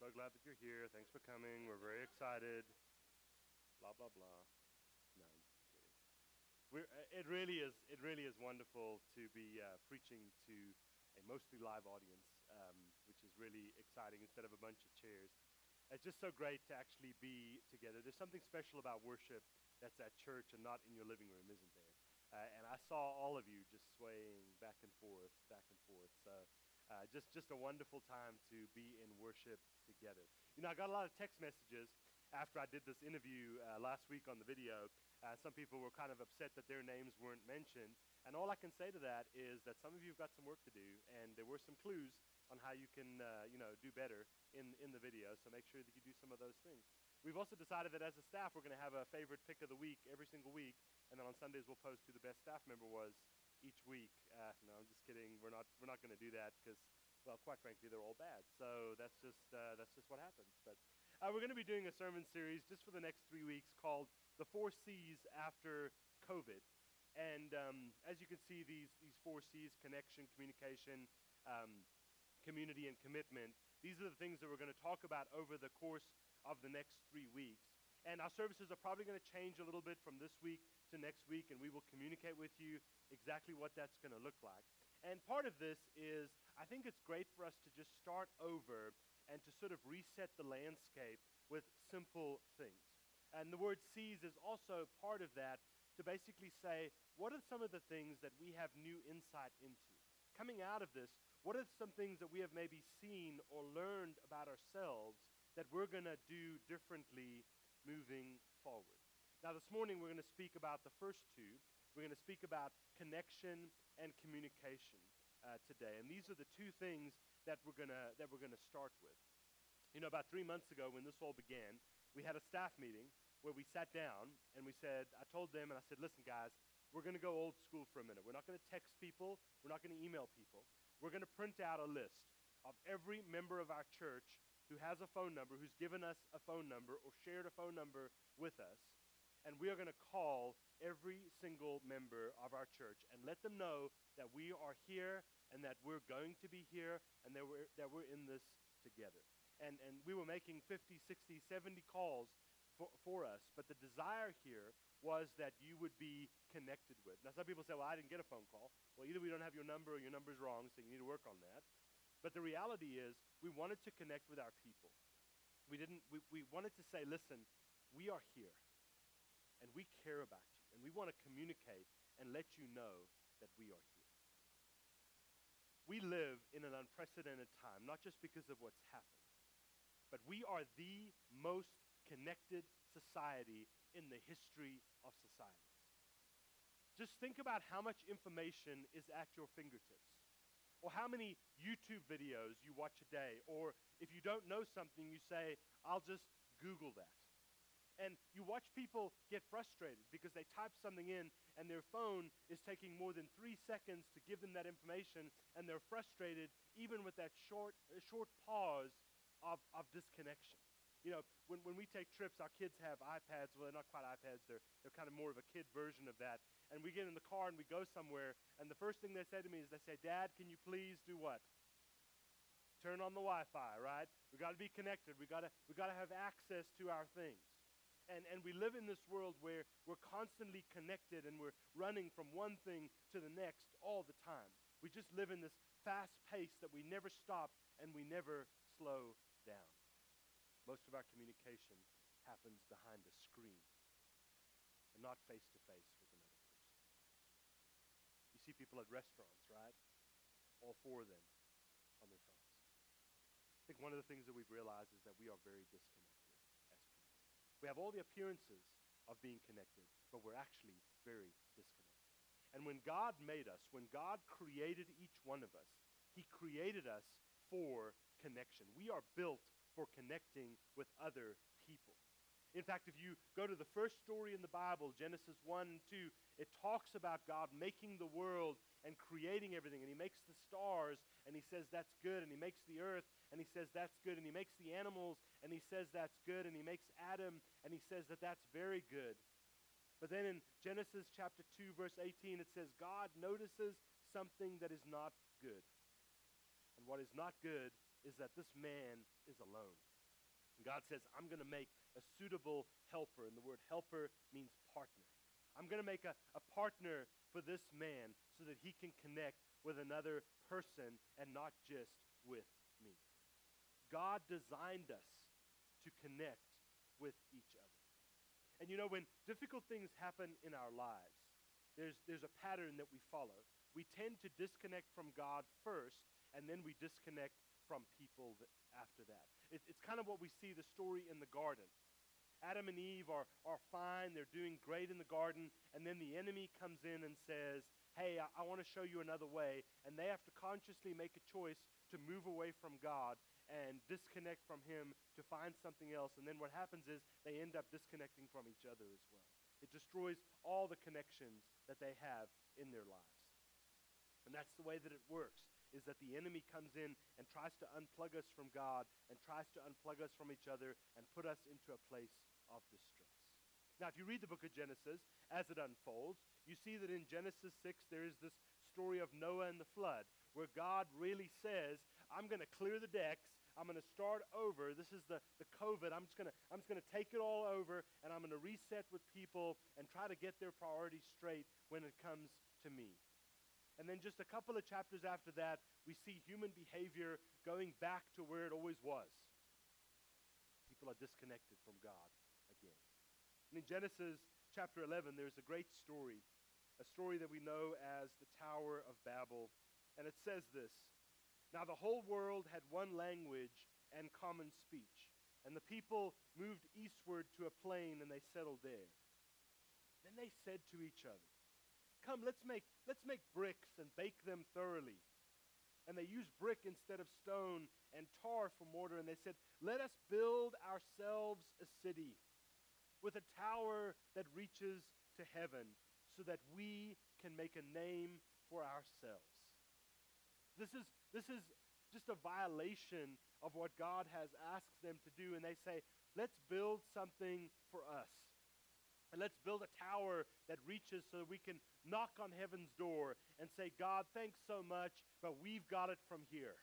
so glad that you're here. Thanks for coming. We're very excited. Blah blah blah. No, I'm just kidding. It really is wonderful to be preaching to a mostly live audience, which is really exciting instead of a bunch of chairs. It's just so great to actually be together. There's something special about worship that's at church and not in your living room, isn't there? And I saw all of you just swaying back and forth, back and forth. So just a wonderful time to be in worship together. You know, I got a lot of text messages after I did this interview last week on the video. Some people were kind of upset that their names weren't mentioned. And all I can say to that is that some of you have got some work to do, and there were some clues on how you can, do better in the video. So make sure that you do some of those things. We've also decided that as a staff, we're going to have a favorite pick of the week every single week, and then on Sundays we'll post who the best staff member was each week. No, I'm just kidding. We're not going to do that because, well, quite frankly, they're all bad. So that's just what happens. But we're going to be doing a sermon series just for the next 3 weeks called "The Four C's After COVID." And as you can see, these four C's: connection, communication, community, and commitment. These are the things that we're going to talk about over the course of the next 3 weeks. And our services are probably going to change a little bit from this week to next week, and we will communicate with you exactly what that's going to look like. And part of this is, I think it's great for us to just start over and to sort of reset the landscape with simple things. And the word "sees" is also part of that, to basically say, what are some of the things that we have new insight into? Coming out of this, what are some things that we have maybe seen or learned about ourselves that we're going to do differently moving forward? Now, this morning, we're going to speak about the first two. We're going to speak about connection and communication today. And these are the two things that we're going to start with. You know, about 3 months ago when this all began, we had a staff meeting where we sat down and I told them, and I said, listen, guys, we're going to go old school for a minute. We're not going to text people. We're not going to email people. We're going to print out a list of every member of our church who has a phone number, who's given us a phone number or shared a phone number with us. And we are going to call every single member of our church and let them know that we are here and that we're going to be here and that we're in this together. And we were making 50, 60, 70 calls for us, but the desire here was that you would be connected with. Now, some people say, well, I didn't get a phone call. Well, either we don't have your number or your number's wrong, so you need to work on that. But the reality is, we wanted to connect with our people. We wanted to say, listen, we are here, and we care about you, and we want to communicate and let you know that we are here. We live in an unprecedented time, not just because of what's happened, but we are the most connected society in the history of societies. Just think about how much information is at your fingertips, or how many YouTube videos you watch a day, or if you don't know something, you say, I'll just Google that. And you watch people get frustrated because they type something in and their phone is taking more than 3 seconds to give them that information, and they're frustrated even with that short pause of disconnection. You know, when we take trips, our kids have iPads. Well, they're not quite iPads. They're kind of more of a kid version of that. And we get in the car and we go somewhere, and the first thing they say to me is they say, Dad, can you please do what? Turn on the Wi-Fi, right? We got to be connected. We got to have access to our things. And we live in this world where we're constantly connected and we're running from one thing to the next all the time. We just live in this fast pace that we never stop and we never slow down. Most of our communication happens behind a screen and not face-to-face with another person. You see people at restaurants, right? All four of them on their phones. I think one of the things that we've realized is that we are very disconnected as people. We have all the appearances of being connected, but we're actually very disconnected. And when God made us, when God created each one of us, He created us for connection. We are built for connecting with other people. In fact, if you go to the first story in the Bible, Genesis 1 and 2, it talks about God making the world and creating everything. And He makes the stars, and He says that's good. And He makes the earth, and He says that's good. And He makes the animals, and He says that's good. And He makes Adam, and He says that that's very good. But then in Genesis chapter 2, verse 18, it says God notices something that is not good. And what is not good is that this man is alone. God says, I'm going to make a suitable helper. And the word helper means partner. I'm going to make a partner for this man so that he can connect with another person and not just with me. God designed us to connect with each other. And you know, when difficult things happen in our lives, there's a pattern that we follow. We tend to disconnect from God first, and then we disconnect from people after that. It's kind of what we see the story in the garden. Adam and Eve are fine, they're doing great in the garden, and then the enemy comes in and says, hey, I want to show you another way, and they have to consciously make a choice to move away from God and disconnect from him to find something else. And then what happens is they end up disconnecting from each other as well. It destroys all the connections that they have in their lives. And that's the way that it works, is that the enemy comes in and tries to unplug us from God and tries to unplug us from each other and put us into a place of distress. Now, if you read the book of Genesis as it unfolds, you see that in Genesis 6 there is this story of Noah and the flood, where God really says, I'm going to clear the decks, I'm going to start over. This is the COVID. I'm just going to take it all over, and I'm going to reset with people and try to get their priorities straight when it comes to me. And then just a couple of chapters after that, we see human behavior going back to where it always was. People are disconnected from God again. And in Genesis chapter 11, there's a great story, a story that we know as the Tower of Babel. And it says this: Now the whole world had one language and common speech, and the people moved eastward to a plain, and they settled there. Then they said to each other, Come, let's make bricks and bake them thoroughly. And they used brick instead of stone and tar for mortar, and they said, Let us build ourselves a city with a tower that reaches to heaven, so that we can make a name for ourselves. This is just a violation of what God has asked them to do. And they say, let's build something for us. And let's build a tower that reaches so that we can knock on heaven's door and say, God, thanks so much, but we've got it from here.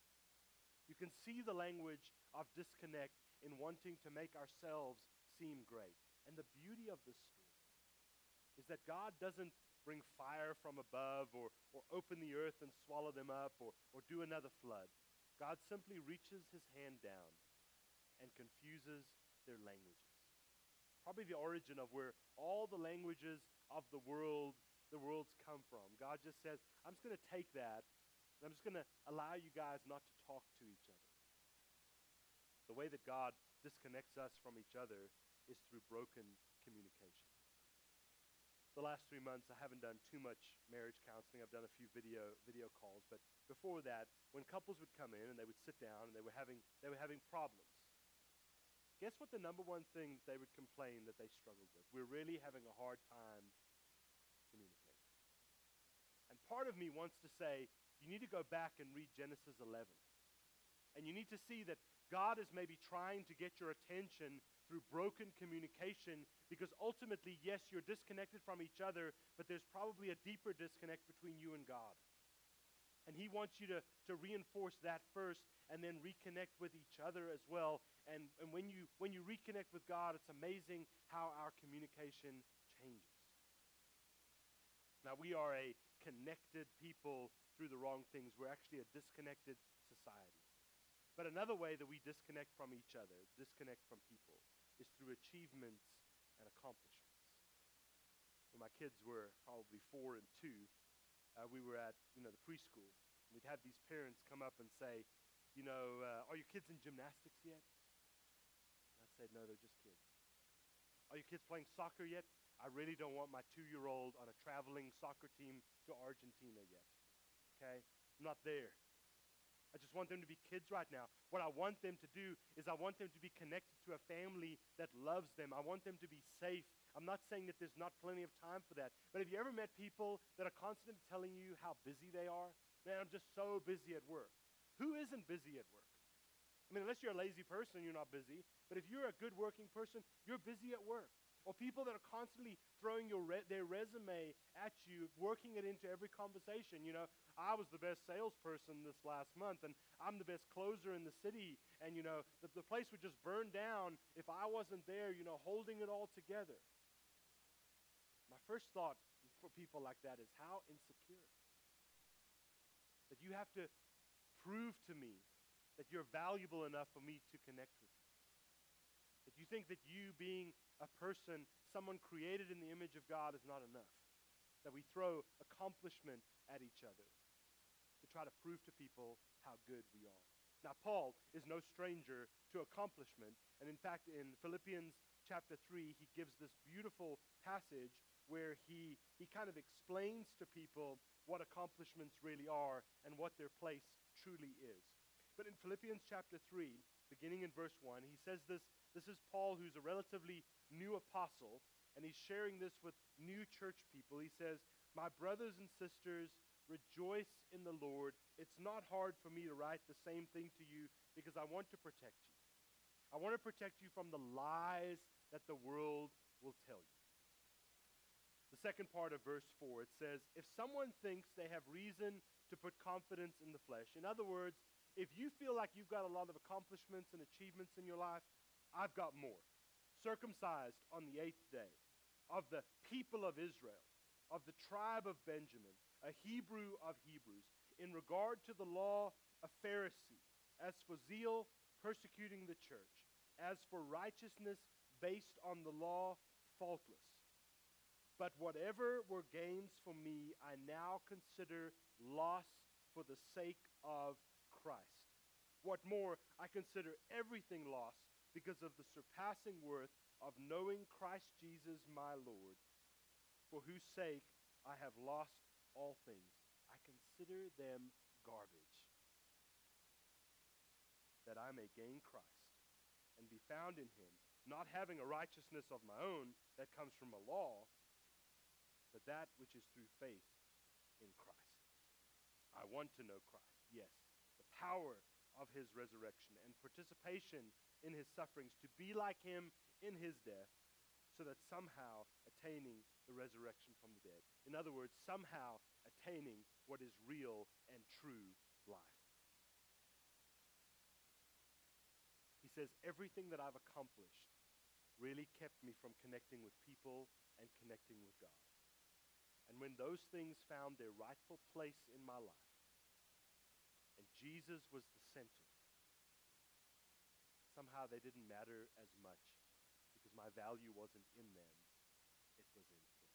You can see the language of disconnect in wanting to make ourselves seem great. And the beauty of this story is that God doesn't bring fire from above or open the earth and swallow them up or do another flood. God simply reaches his hand down and confuses their languages. Probably the origin of where all the languages of the world's come from. God just says, I'm just going to take that and I'm just going to allow you guys not to talk to each other. The way that God disconnects us from each other is through broken communication. The last 3 months, I haven't done too much marriage counseling. I've done a few video calls, but before that, when couples would come in and they would sit down and they were having problems, guess what the number one thing they would complain that they struggled with? We're really having a hard time communicating. And part of me wants to say, you need to go back and read Genesis 11. And you need to see that God is maybe trying to get your attention through broken communication, because ultimately, yes, you're disconnected from each other, but there's probably a deeper disconnect between you and God. And he wants you to reinforce that first and then reconnect with each other as well. And when you reconnect with God, it's amazing how our communication changes. Now, we are a connected people through the wrong things. We're actually a disconnected society. But another way that we disconnect from each other, disconnect from people, is through achievements and accomplishments. When my kids were probably 4 and 2, we were at the preschool. We'd have these parents come up and say, are your kids in gymnastics yet? And I'd say, no, they're just kids. Are your kids playing soccer yet? I really don't want my 2-year-old on a traveling soccer team to Argentina yet. Okay? I'm not there. I just want them to be kids right now. What I want them to do is I want them to be connected to a family that loves them. I want them to be safe. I'm not saying that there's not plenty of time for that. But have you ever met people that are constantly telling you how busy they are? Man, I'm just so busy at work. Who isn't busy at work? I mean, unless you're a lazy person, you're not busy. But if you're a good working person, you're busy at work. or people that are constantly throwing their resume at you, working it into every conversation. You know, I was the best salesperson this last month, and I'm the best closer in the city, and, you know, the place would just burn down if I wasn't there, you know, holding it all together. My first thought for people like that is, how insecure. That you have to prove to me that you're valuable enough for me to connect with you. That you think that you being a person, someone created in the image of God, is not enough. That we throw accomplishment at each other to try to prove to people how good we are. Now, Paul is no stranger to accomplishment. And in fact, in Philippians chapter 3, he gives this beautiful passage where he kind of explains to people what accomplishments really are and what their place truly is. But in Philippians chapter 3, beginning in verse 1, he says this. This is Paul, who's a relatively new apostle, and he's sharing this with new church people. He says, "My brothers and sisters, rejoice in the Lord. It's not hard for me to write the same thing to you because I want to protect you. I want to protect you from the lies that the world will tell you." The second part of verse 4, it says, "If someone thinks they have reason to put confidence in the flesh," in other words, if you feel like you've got a lot of accomplishments and achievements in your life, I've got more. Circumcised on the 8th day, of the people of Israel, of the tribe of Benjamin, a Hebrew of Hebrews, in regard to the law, a Pharisee, as for zeal, persecuting the church, as for righteousness based on the law, faultless. But whatever were gains for me, I now consider loss for the sake of Christ. What more, I consider everything lost because of the surpassing worth of knowing Christ Jesus my Lord, for whose sake I have lost all things. I consider them garbage, that I may gain Christ and be found in him, not having a righteousness of my own that comes from a law, but that which is through faith in Christ. I want to know Christ, yes, the power of his resurrection and participation in his sufferings, to be like him in his death, so that somehow attaining the resurrection from the dead. In other words, somehow attaining what is real and true life. He says, everything that I've accomplished really kept me from connecting with people and connecting with God. And when those things found their rightful place in my life, and Jesus was the center, somehow they didn't matter as much because my value wasn't in them, it was in him.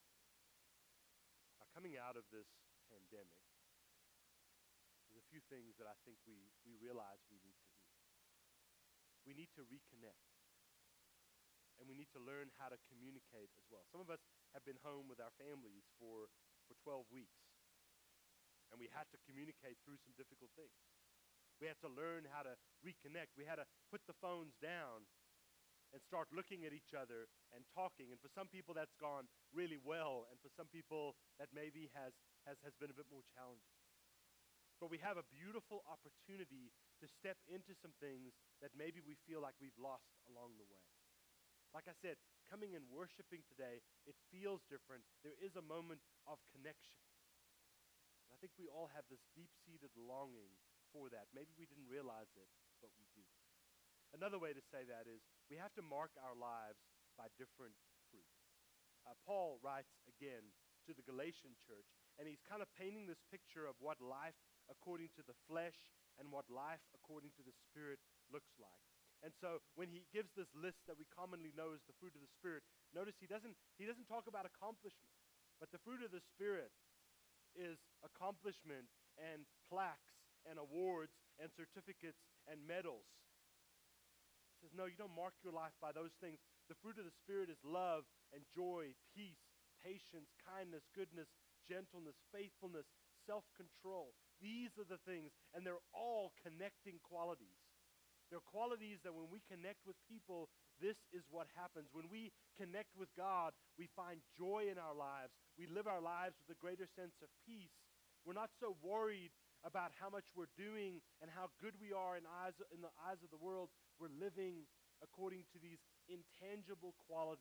Now, coming out of this pandemic, there's a few things that I think we realize we need to do. We need to reconnect. And we need to learn how to communicate as well. Some of us have been home with our families for 12 weeks. And we had to communicate through some difficult things. We had to learn how to reconnect. We had to put the phones down and start looking at each other and talking. And for some people, that's gone really well. And for some people, that maybe has been a bit more challenging. But we have a beautiful opportunity to step into some things that maybe we feel like we've lost along the way. Like I said, coming and worshiping today, it feels different. There is a moment of connection. And I think we all have this deep-seated longing for that. Maybe we didn't realize it, but we do. Another way to say that is we have to mark our lives by different fruit. Paul writes again to the Galatian church, and he's kind of painting this picture of what life according to the flesh and what life according to the Spirit looks like. And so when he gives this list that we commonly know as the fruit of the Spirit, notice he doesn't talk about accomplishment, but the fruit of the Spirit is accomplishment and plaques and awards and certificates and medals. He says, no, you don't mark your life by those things. The fruit of the Spirit is love and joy, peace, patience, kindness, goodness, gentleness, faithfulness, self-control. These are the things, and they're all connecting qualities. They're qualities that when we connect with people, this is what happens. When we connect with God, we find joy in our lives. We live our lives with a greater sense of peace. We're not so worried about how much we're doing and how good we are in the eyes of the world. We're living according to these intangible qualities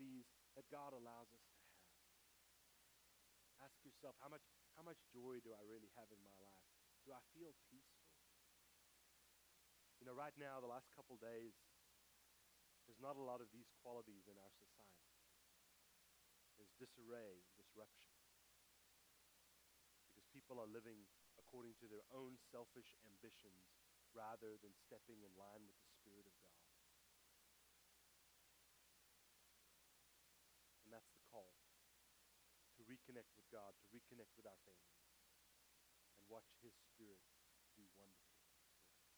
that God allows us to have. Ask yourself, how much joy do I really have in my life? Do I feel peaceful? You know, right now, the last couple days, there's not a lot of these qualities in our society. There's disarray and disruption because people are living according to their own selfish ambitions rather than stepping in line with the Spirit of God. And that's the call, to reconnect with God, to reconnect with our families, and watch His Spirit do wonderful work.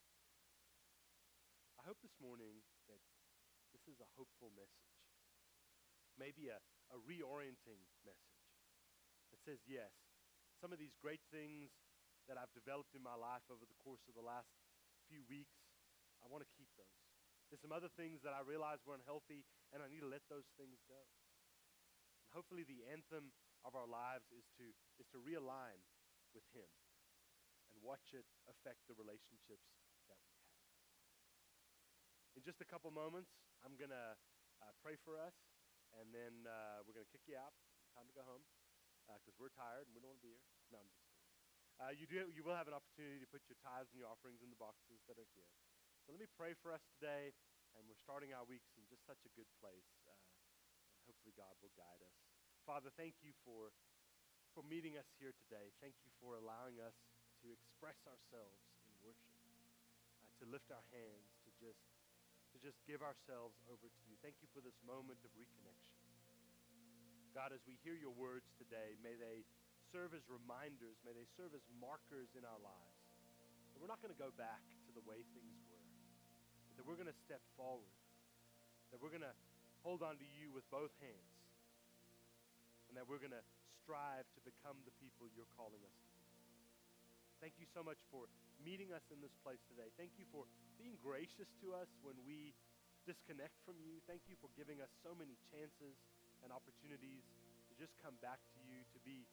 I hope this morning that this is a hopeful message, maybe a reorienting message that says, yes, some of these great things that I've developed in my life over the course of the last few weeks, I want to keep those. There's some other things that I realize were unhealthy, and I need to let those things go. And hopefully the anthem of our lives is to realign with Him and watch it affect the relationships that we have. In just a couple moments, I'm going to pray for us, and then we're going to kick you out. Time to go home because we're tired and we don't want to be here. No, I'm just kidding. You will have an opportunity to put your tithes and your offerings in the boxes that are here. So let me pray for us today, and we're starting our weeks in just such a good place, and hopefully God will guide us. Father, thank you for meeting us here today. Thank you for allowing us to express ourselves in worship, to lift our hands, to just give ourselves over to you. Thank you for this moment of reconnection. God, as we hear your words today, may they serve as reminders, may they serve as markers in our lives, that we're not going to go back to the way things were, but that we're going to step forward, that we're going to hold on to you with both hands, and that we're going to strive to become the people you're calling us to be. Thank you so much for meeting us in this place today. Thank you for being gracious to us when we disconnect from you. Thank you for giving us so many chances and opportunities to just come back to you, to be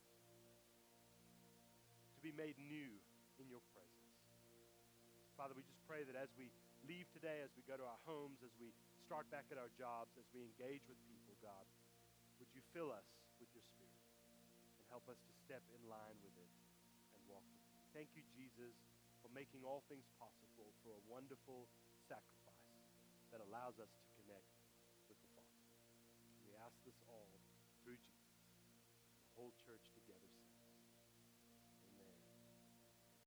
made new in your presence. Father, we just pray that as we leave today, as we go to our homes, as we start back at our jobs, as we engage with people, God, would you fill us with your Spirit and help us to step in line with it and walk with you. Thank you, Jesus, for making all things possible, for a wonderful sacrifice that allows us to connect with the Father. We ask this all through Jesus and the whole church together.